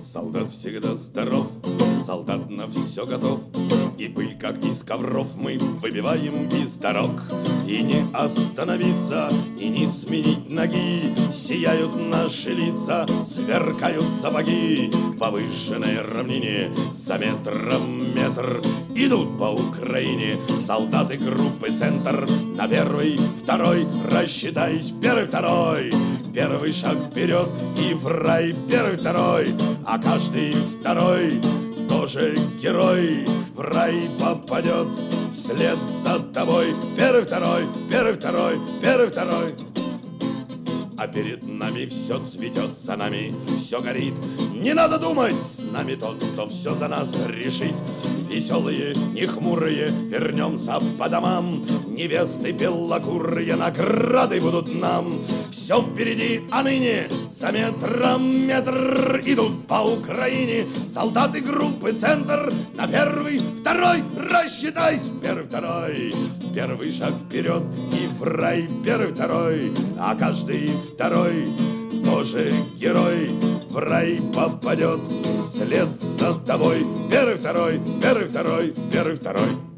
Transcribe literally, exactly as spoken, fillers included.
Солдат всегда здоров, солдат на все готов, и пыль, как из ковров, мы выбиваем из дорог. И не остановиться, и не сменить ноги, сияют наши лица, сверкают сапоги. По выжженной равнине за метром метр идут по Украине солдаты группы «Центр». На первый, второй, рассчитайся, первый, второй. Первый шаг вперед и в рай, первый, второй. А каждый второй тоже герой в рай попадет вслед за тобой. Первый, второй, первый, второй, первый, второй. А перед нами все цветет, за нами все горит. Не надо думать, с нами тот, кто все за нас решит. Веселые, не хмурые, вернемся по домам. Невесты белокурые, награды будут нам. Все впереди, а ныне за метром метр идут по Украине солдаты группы «Центр». На первый, второй, рассчитайся, первый, второй. Первый шаг вперед и в рай, первый, второй. А каждый второй тоже герой в рай попадет вслед за тобой. Первый, второй, первый, второй, первый, второй.